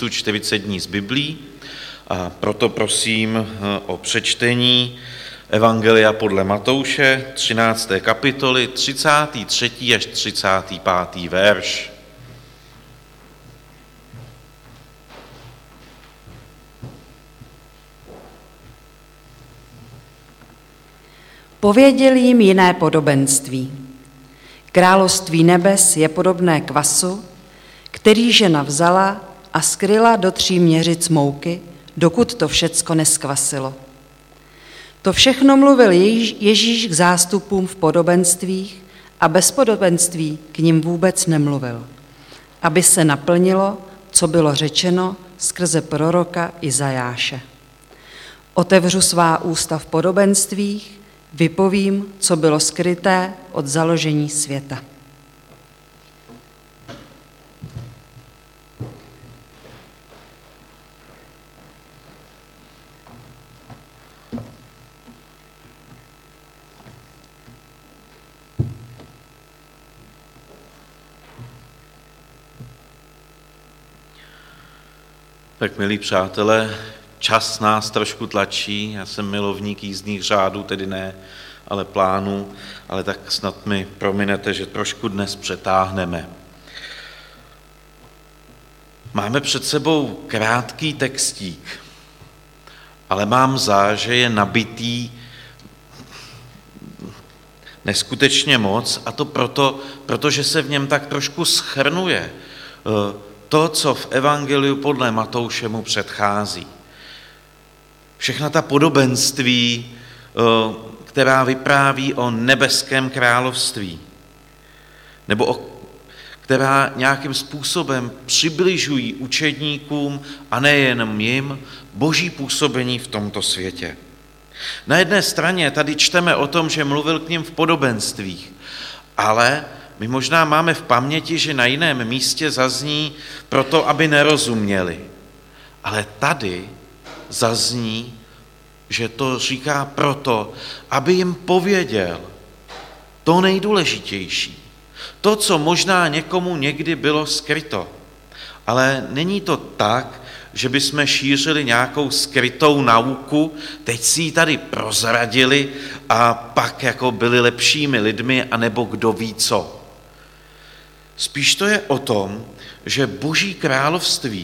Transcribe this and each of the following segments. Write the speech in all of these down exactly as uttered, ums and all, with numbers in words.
tu čtyřicet dní z Biblí a proto prosím o přečtení Evangelia podle Matouše, třinácté kapitoly, třicátý třetí až třicátý pátý verš. Pověděl jim jiné podobenství. Království nebes je podobné kvasu, který žena vzala a skryla do tří měřic mouky, dokud to všecko neskvasilo. To všechno mluvil Ježíš k zástupům v podobenstvích a bez podobenství k nim vůbec nemluvil, aby se naplnilo, co bylo řečeno skrze proroka Izajáše. Otevřu svá ústa v podobenstvích, vypovím, co bylo skryté od založení světa. Tak, milí přátelé, čas nás trošku tlačí, já jsem milovník jízdních řádů, tedy ne, ale plánů, ale tak snad mi prominete, že trošku dnes přetáhneme. Máme před sebou krátký textík, ale mám za, že je nabitý neskutečně moc, a to proto, protože se v něm tak trošku shrnuje to, co v Evangeliu podle Matouše mu předchází. Všechna ta podobenství, která vypráví o nebeském království, nebo o, která nějakým způsobem přibližují učedníkům a nejenom jim boží působení v tomto světě. Na jedné straně tady čteme o tom, že mluvil k nim v podobenstvích, ale my možná máme v paměti, že na jiném místě zazní proto, aby nerozuměli. Ale tady zazní, že to říká proto, aby jim pověděl to nejdůležitější. To, co možná někomu někdy bylo skryto. Ale není to tak, že bychom šířili nějakou skrytou nauku, teď si ji tady prozradili a pak jako byli lepšími lidmi, anebo kdo ví co. Spíš to je o tom, že Boží království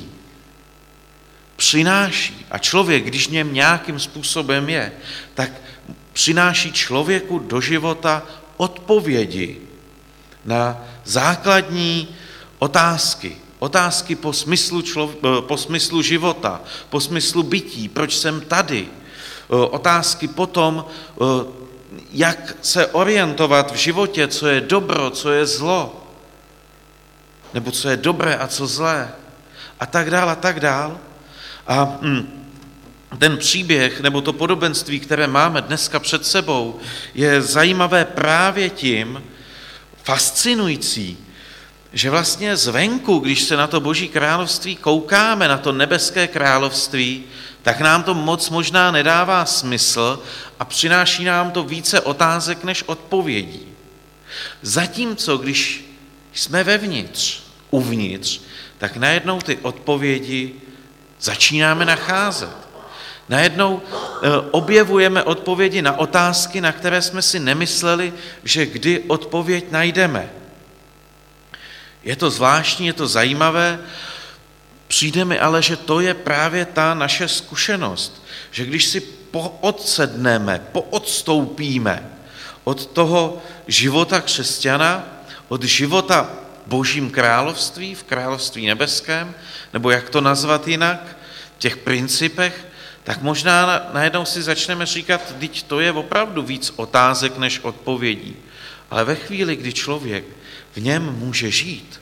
přináší, a člověk, když v něm nějakým způsobem je, tak přináší člověku do života odpovědi na základní otázky. Otázky po smyslu, člov, po smyslu života, po smyslu bytí, proč jsem tady. Otázky po tom, jak se orientovat v životě, co je dobro, co je zlo, nebo co je dobré a co zlé, a tak dál, a tak dál. A ten příběh, nebo to podobenství, které máme dneska před sebou, je zajímavé právě tím, fascinující, že vlastně zvenku, když se na to Boží království koukáme, na to nebeské království, tak nám to moc možná nedává smysl a přináší nám to více otázek než odpovědí. Zatímco, když jsme vevnitř, uvnitř, tak najednou ty odpovědi začínáme nacházet. Najednou objevujeme odpovědi na otázky, na které jsme si nemysleli, že kdy odpověď najdeme. Je to zvláštní, je to zajímavé, přijde mi ale, že to je právě ta naše zkušenost, že když si poodsedneme, poodstoupíme od toho života křesťana, od života v Božím království, v království nebeském, nebo jak to nazvat jinak, v těch principech, tak možná najednou si začneme říkat, vždyť to je opravdu víc otázek než odpovědí. Ale ve chvíli, kdy člověk v něm může žít,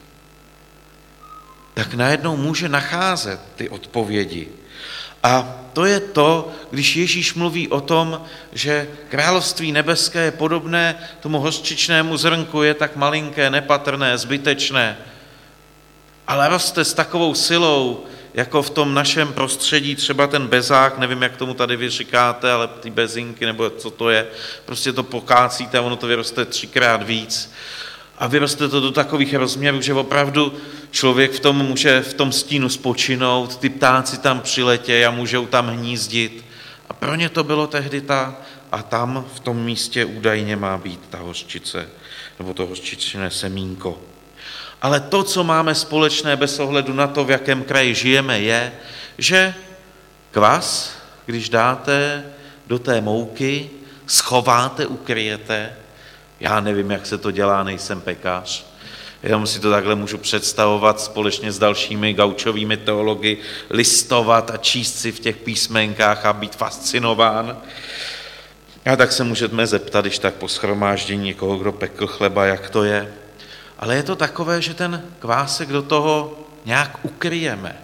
tak najednou může nacházet ty odpovědi. A to je to, když Ježíš mluví o tom, že království nebeské je podobné tomu hořčičnému zrnku, je tak malinké, nepatrné, zbytečné, ale roste s takovou silou, jako v tom našem prostředí, třeba ten bezák, nevím, jak tomu tady vy říkáte, ale ty bezinky, nebo co to je, prostě to pokácíte a ono to vyroste třikrát víc. A vyroste to do takových rozměrů, že opravdu člověk v tom může v tom stínu spočinout, ty ptáci tam přiletějí a můžou tam hnízdit. A pro ně to bylo tehdy ta, a tam v tom místě údajně má být ta hořčice, nebo to hořčičné semínko. Ale to, co máme společné bez ohledu na to, v jakém kraji žijeme, je, že kvas, když dáte do té mouky, schováte, ukryjete. Já nevím, jak se to dělá, nejsem pekař. Jenom si to takhle můžu představovat společně s dalšími gaučovými teology, listovat a číst si v těch písmenkách a být fascinován. A tak se můžeme zeptat, když tak po shromáždění někoho, kdo pekl chleba, jak to je. Ale je to takové, že ten kvásek do toho nějak ukryjeme.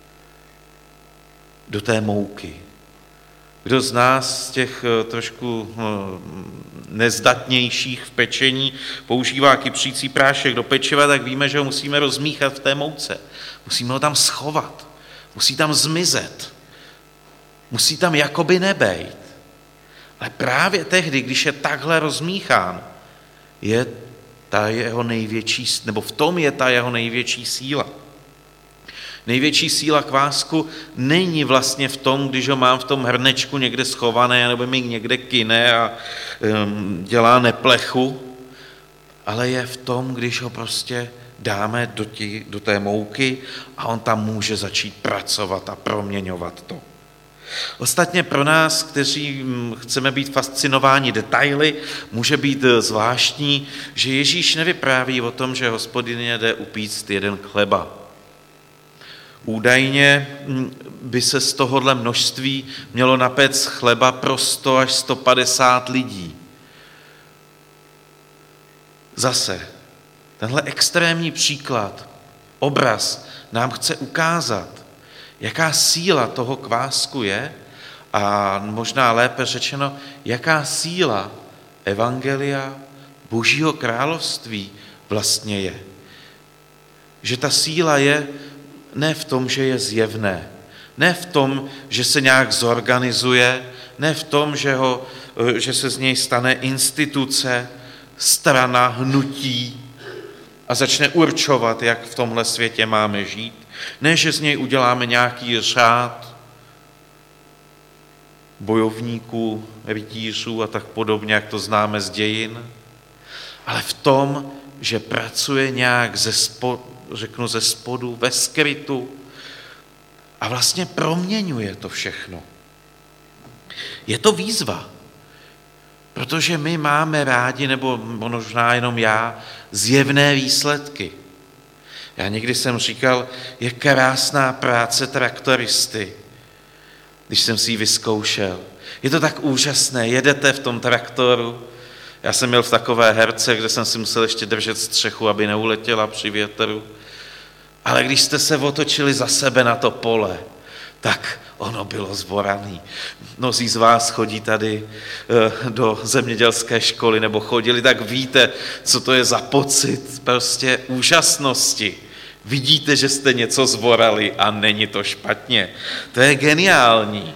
Do té mouky. Kdo z nás z těch trošku nezdatnějších v pečení používá kypřící prášek do pečiva, tak víme, že ho musíme rozmíchat v té mouce. Musíme ho tam schovat. Musí tam zmizet. Musí tam jakoby nebejt. Ale právě tehdy, když je takhle rozmíchán, je ta jeho největší, nebo v tom je ta jeho největší síla. Největší síla kvásku není vlastně v tom, když ho mám v tom hrnečku někde schované, nebo mi někde kyne a um, dělá neplechu, ale je v tom, když ho prostě dáme do, tí, do té mouky a on tam může začít pracovat a proměňovat to. Ostatně pro nás, kteří chceme být fascinováni detaily, může být zvláštní, že Ježíš nevypráví o tom, že Hospodin jde upíct jeden chleba. Údajně by se z tohohle množství mělo napéct chleba pro sto až sto padesát lidí. Zase, tenhle extrémní příklad, obraz nám chce ukázat, jaká síla toho kvásku je a možná lépe řečeno, jaká síla evangelia Božího království vlastně je. Že ta síla je ne v tom, že je zjevné, ne v tom, že se nějak zorganizuje, ne v tom, že, ho, že se z něj stane instituce, strana, hnutí a začne určovat, jak v tomhle světě máme žít. Ne, že z něj uděláme nějaký řád bojovníků, rytířů a tak podobně, jak to známe z dějin, ale v tom, že pracuje nějak ze spodu, řeknu ze spodu, ve skrytu a vlastně proměňuje to všechno. Je to výzva, protože my máme rádi, nebo možná jenom já, zjevné výsledky. Já někdy jsem říkal, je krásná práce traktoristy, když jsem si ji vyzkoušel. Je to tak úžasné, jedete v tom traktoru. Já jsem měl v takové herce, kde jsem si musel ještě držet střechu, aby neuletěla při větru. Ale když jste se otočili za sebe na to pole, tak ono bylo zvoraný. Mnozí z vás chodí tady do zemědělské školy nebo chodili, tak víte, co to je za pocit prostě úžasnosti. Vidíte, že jste něco zvorali a není to špatně. To je geniální.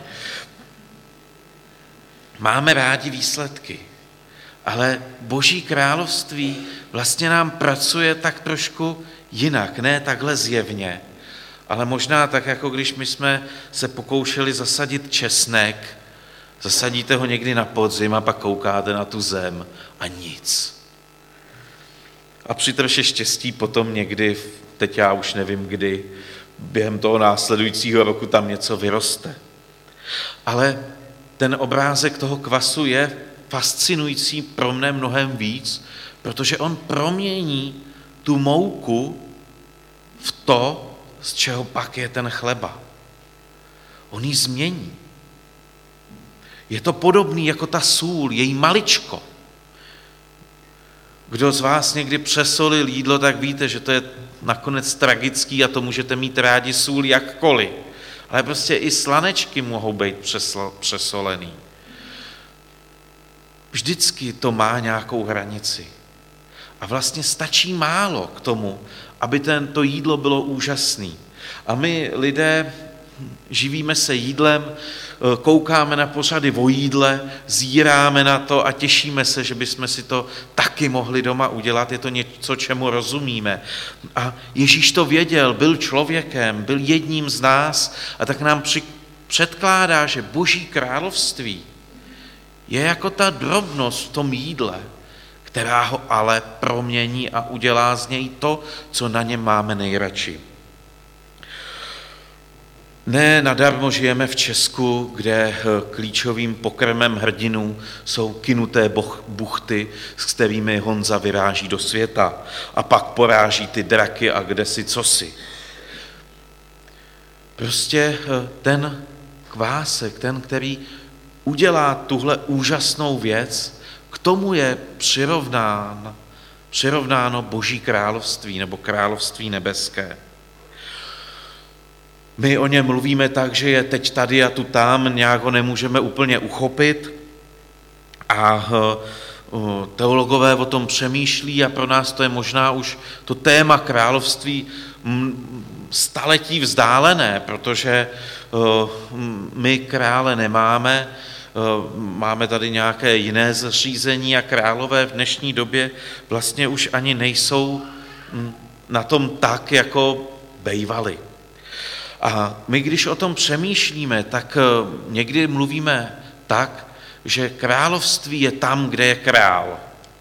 Máme rádi výsledky, ale Boží království vlastně nám pracuje tak trošku jinak, ne takhle zjevně, ale možná tak, jako když my jsme se pokoušeli zasadit česnek, zasadíte ho někdy na podzim a pak koukáte na tu zem a nic. A při troše štěstí potom někdy, teď já už nevím kdy, během toho následujícího roku tam něco vyroste. Ale ten obrázek toho kvasu je fascinující pro mne mnohem víc, protože on promění tu mouku v to, z čeho pak je ten chleba. On ji změní. Je to podobný jako ta sůl, její maličko. Kdo z vás někdy přesolil jídlo, tak víte, že to je nakonec tragický a to můžete mít rádi sůl jakkoliv. Ale prostě i slanečky mohou být přesolený. Vždycky to má nějakou hranici. A vlastně stačí málo k tomu, aby tento jídlo bylo úžasné. A my lidé živíme se jídlem, koukáme na pořady o jídle, zíráme na to a těšíme se, že bychom si to taky mohli doma udělat. Je to něco, čemu rozumíme. A Ježíš to věděl, byl člověkem, byl jedním z nás a tak nám při, předkládá, že Boží království je jako ta drobnost v tom jídle, která ho ale promění a udělá z něj to, co na něm máme nejradši. Ne nadarmo žijeme v Česku, kde klíčovým pokrmem hrdinů jsou kynuté buchty, s kterými Honza vyráží do světa a pak poráží ty draky a kdesi cosi. Prostě ten kvásek, ten, který udělá tuhle úžasnou věc, k tomu je přirovnán, přirovnáno Boží království nebo království nebeské. My o něm mluvíme tak, že je teď tady a tu tam, nějak ho nemůžeme úplně uchopit a teologové o tom přemýšlí a pro nás to je možná už to téma království staletí vzdálené, protože my krále nemáme, máme tady nějaké jiné zřízení a králové v dnešní době vlastně už ani nejsou na tom tak, jako bejvali. A my, když o tom přemýšlíme, tak někdy mluvíme tak, že království je tam, kde je král.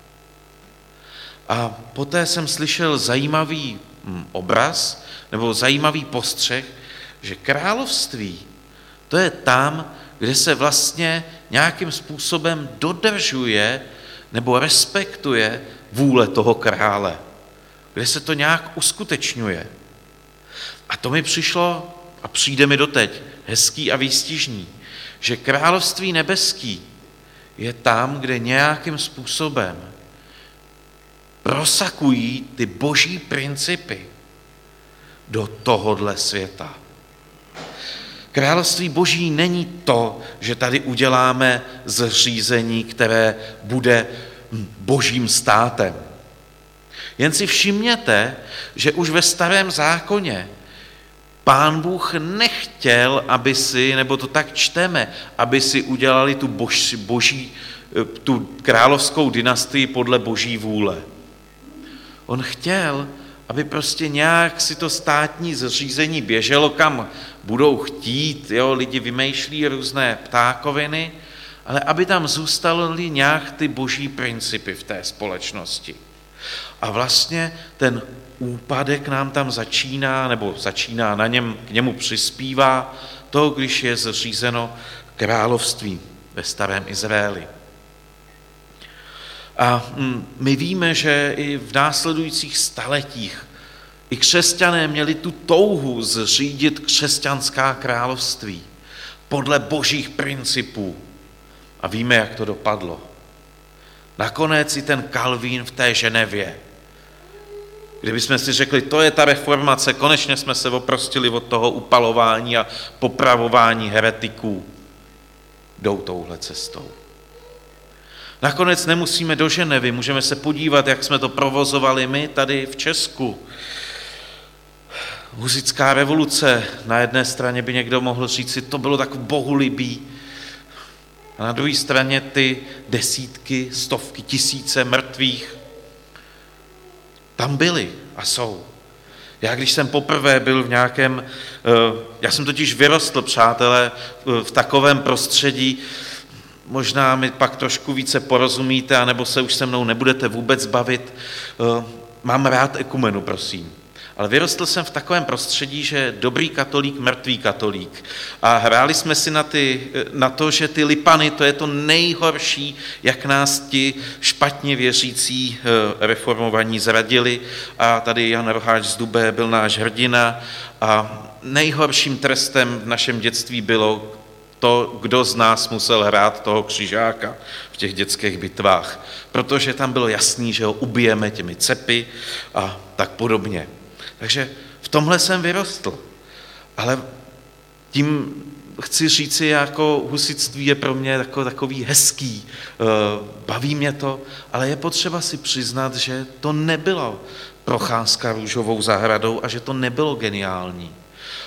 A poté jsem slyšel zajímavý obraz nebo zajímavý postřeh, že království to je tam, kde se vlastně nějakým způsobem dodržuje nebo respektuje vůle toho krále, kde se to nějak uskutečňuje. A to mi přišlo a přijde mi doteď hezký a výstižný, že království nebeský je tam, kde nějakým způsobem prosakují ty boží principy do tohodle světa. Království boží není to, že tady uděláme zřízení, které bude božím státem. Jen si všimněte, že už ve Starém zákoně Pán Bůh nechtěl, aby si, nebo to tak čteme, aby si udělali tu, bož, boží, tu královskou dynastii podle boží vůle. On chtěl, aby prostě nějak si to státní zřízení běželo, kam budou chtít, jo, lidi vymýšlí různé ptákoviny, ale aby tam zůstaly nějak ty boží principy v té společnosti. A vlastně ten úpadek nám tam začíná, nebo začíná na něm, k němu přispívá to, když je zřízeno království ve Starém Izraeli. A my víme, že i v následujících staletích i křesťané měli tu touhu zřídit křesťanská království podle božích principů. A víme, jak to dopadlo. Nakonec i ten Kalvín v té Ženevě. Kdybychom si řekli, to je ta reformace, konečně jsme se oprostili od toho upalování a popravování heretiků, jdou touhle cestou. Nakonec nemusíme do Ženevy, můžeme se podívat, jak jsme to provozovali my tady v Česku. Husitská revoluce, na jedné straně by někdo mohl říct si, to bylo tak bohulibý, a na druhé straně ty desítky, stovky, tisíce mrtvých tam byly a jsou. Já když jsem poprvé byl v nějakém, já jsem totiž vyrostl, přátelé, v takovém prostředí, možná mi pak trošku více porozumíte, anebo se už se mnou nebudete vůbec bavit. Mám rád ekumenu, prosím. Ale vyrostl jsem v takovém prostředí, že dobrý katolík, mrtvý katolík. A hráli jsme si na, ty, na to, že ty lipany, to je to nejhorší, jak nás ti špatně věřící reformovaní zradili. A tady Jan Roháč z Dubé byl náš hrdina. A nejhorším trestem v našem dětství bylo to, kdo z nás musel hrát toho křižáka v těch dětských bitvách. Protože tam bylo jasný, že ho ubijeme těmi cepy a tak podobně. Takže v tomhle jsem vyrostl. Ale tím chci říci, jako husitství je pro mě jako takový hezký, baví mě to, ale je potřeba si přiznat, že to nebyla procházka růžovou zahradou a že to nebylo geniální.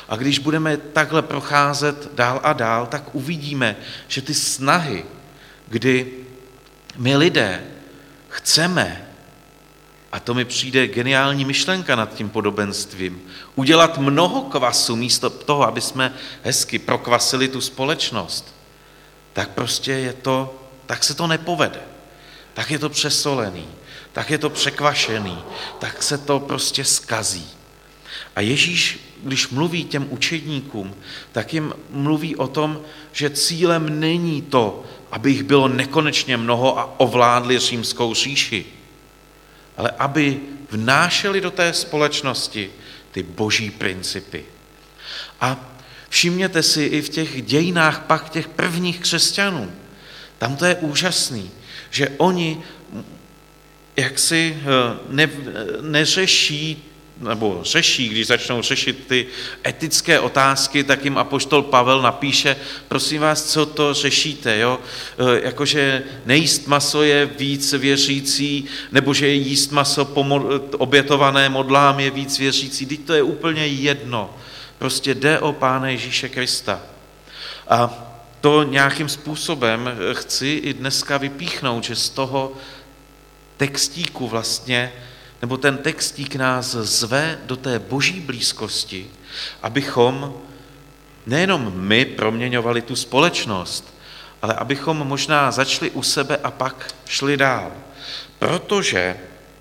A když budeme takhle procházet dál a dál, tak uvidíme, že ty snahy, kdy my lidé chceme, a to mi přijde geniální myšlenka nad tím podobenstvím, udělat mnoho kvasu místo toho, aby jsme hezky prokvasili tu společnost, tak prostě je to, tak se to nepovede. Tak je to přesolený, tak je to překvašený, tak se to prostě zkazí. A Ježíš, když mluví těm učedníkům, tak jim mluví o tom, že cílem není to, aby jich bylo nekonečně mnoho a ovládli římskou říši, ale aby vnášeli do té společnosti ty boží principy. A všimněte si i v těch dějinách pak těch prvních křesťanů, tam to je úžasný, že oni jaksi ne, neřeší, nebo řeší, když začnou řešit ty etické otázky, tak jim apoštol Pavel napíše, prosím vás, co to řešíte, jo? Jakože nejíst maso je víc věřící, nebo že jíst maso obětované modlám je víc věřící, teď to je úplně jedno. Prostě jde o Pána Ježíše Krista. A to nějakým způsobem chci i dneska vypíchnout, že z toho textíku vlastně, nebo ten textík nás zve do té boží blízkosti, abychom nejenom my proměňovali tu společnost, ale abychom možná začali u sebe a pak šli dál. Protože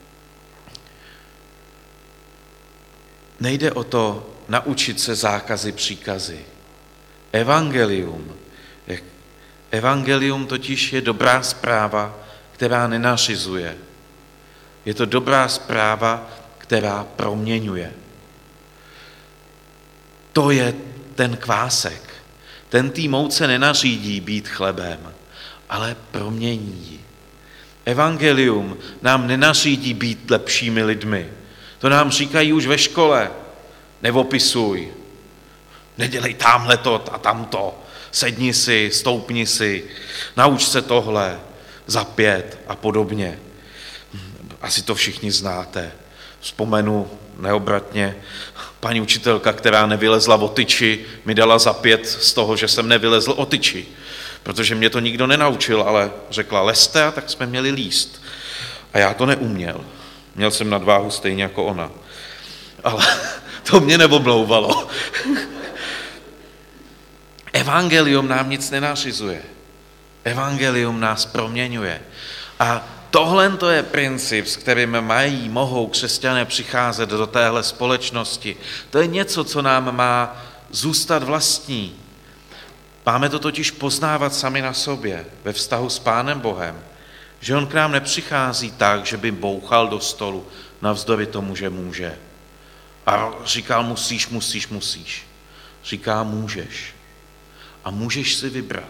nejde o to naučit se zákazy, příkazy. Evangelium. Evangelium totiž je dobrá zpráva, která nenařizuje. Je to dobrá zpráva, která proměňuje. To je ten kvásek. Ten tý mouce nenařídí být chlebem, ale promění ji. Evangelium nám nenařídí být lepšími lidmi. To nám říkají už ve škole. Nevopisuj. Nedělej támhleto a tamto. Sedni si, stoupni si, nauč se tohle za pět a podobně. Asi to všichni znáte. Vzpomenu neobratně, paní učitelka, která nevylezla o tyči, mi dala za pět z toho, že jsem nevylezl o tyči, protože mě to nikdo nenaučil, ale řekla lezte a tak jsme měli líst. A já to neuměl. Měl jsem nadváhu stejně jako ona. Ale to mě neoblouvalo. Evangelium nám nic nenařizuje. Evangelium nás proměňuje. A tohle to je princip, s kterým mají, mohou křesťané přicházet do téhle společnosti. To je něco, co nám má zůstat vlastní. Máme to totiž poznávat sami na sobě, ve vztahu s Pánem Bohem. Že on k nám nepřichází tak, že by bouchal do stolu, navzdory tomu, že může. A říkal musíš, musíš, musíš. Říká můžeš. A můžeš si vybrat.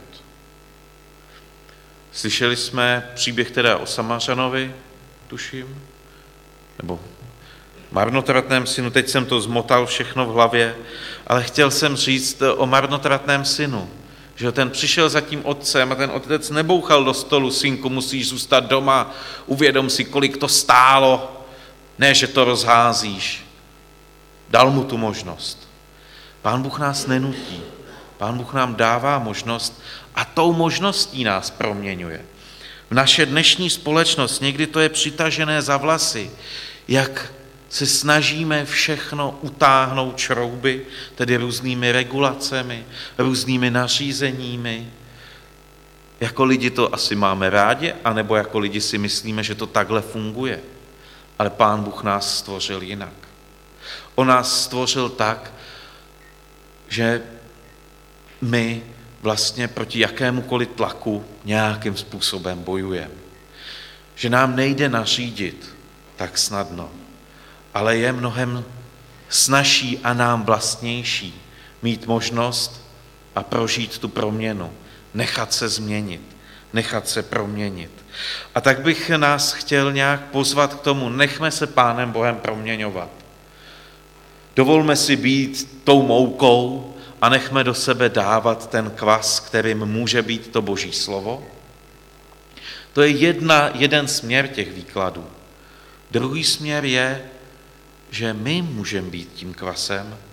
Slyšeli jsme příběh teda o Samařanovi, tuším, nebo marnotratném synu, teď jsem to zmotal všechno v hlavě, ale chtěl jsem říct o marnotratném synu, že ten přišel za tím otcem a ten otec nebouchal do stolu, synku, musíš zůstat doma, uvědom si, kolik to stálo, ne, že to rozházíš. Dal mu tu možnost. Pán Bůh nás nenutí, Pán Bůh nám dává možnost a tou možností nás proměňuje. V naše dnešní společnost někdy to je přitažené za vlasy, jak se snažíme všechno utáhnout šrouby, tedy různými regulacemi, různými nařízeními. Jako lidi to asi máme rádi, anebo jako lidi si myslíme, že to takhle funguje. Ale Pán Bůh nás stvořil jinak. On nás stvořil tak, že my vlastně proti jakémukoliv tlaku nějakým způsobem bojujeme. Že nám nejde nařídit tak snadno, ale je mnohem snazší a nám vlastnější mít možnost a prožít tu proměnu, nechat se změnit, nechat se proměnit. A tak bych nás chtěl nějak pozvat k tomu, nechme se Pánem Bohem proměňovat. Dovolme si být tou moukou a nechme do sebe dávat ten kvas, kterým může být to Boží slovo. To je jedna, jeden směr těch výkladů. Druhý směr je, že my můžeme být tím kvasem,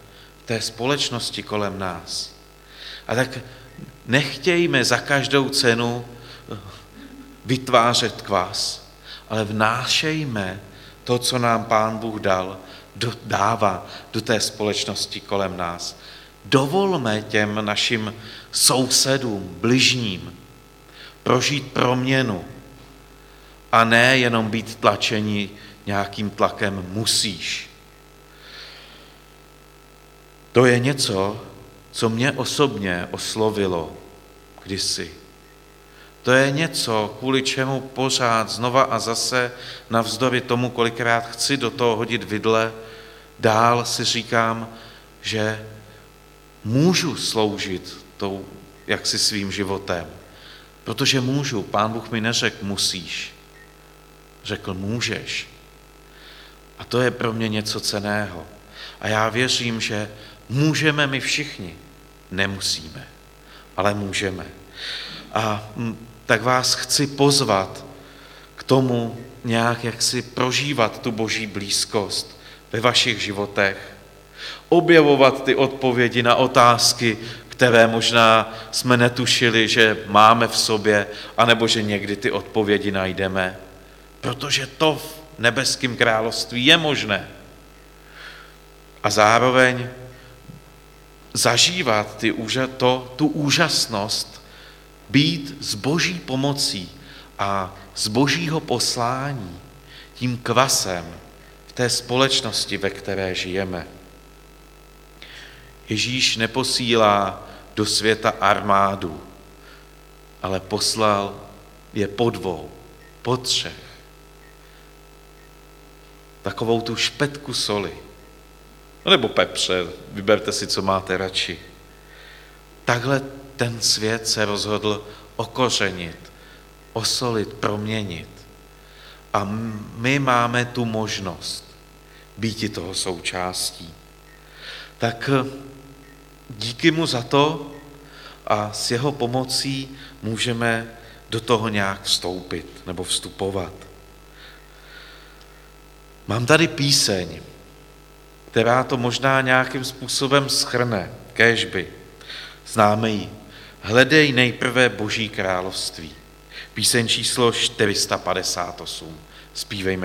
té společnosti kolem nás. A tak nechtějme za každou cenu vytvářet kvas, ale vnášejme to, co nám Pán Bůh dal, do, dává do té společnosti kolem nás. Dovolme těm našim sousedům, bližním, prožít proměnu a ne jenom být tlačeni nějakým tlakem musíš. To je něco, co mě osobně oslovilo kdysi. To je něco, kvůli čemu pořád znova a zase navzdory tomu, kolikrát chci do toho hodit vidle, dál si říkám, že můžu sloužit tou jaksi svým životem. Protože můžu. Pán Bůh mi neřekl musíš. Řekl můžeš. A to je pro mě něco cenného. A já věřím, že můžeme my všichni. Nemusíme, ale můžeme. A tak vás chci pozvat k tomu nějak jaksi prožívat tu Boží blízkost ve vašich životech. Objevovat ty odpovědi na otázky, které možná jsme netušili, že máme v sobě, anebo že někdy ty odpovědi najdeme. Protože to v nebeském království je možné. A zároveň zažívat ty, to, tu úžasnost, být s Boží pomocí a z Božího poslání tím kvasem v té společnosti, ve které žijeme. Ježíš neposílá do světa armádu, ale poslal je po dvou, po třech. Takovou tu špetku soli, nebo pepře, vyberte si, co máte radši. Takhle ten svět se rozhodl okořenit, osolit, proměnit. A my máme tu možnost býti toho součástí. Tak díky mu za to a s jeho pomocí můžeme do toho nějak vstoupit nebo vstupovat. Mám tady píseň, která to možná nějakým způsobem shrne, kéžby. Známe ji. Hledej nejprve Boží království. Píseň číslo čtyři sta padesát osm. Zpívejme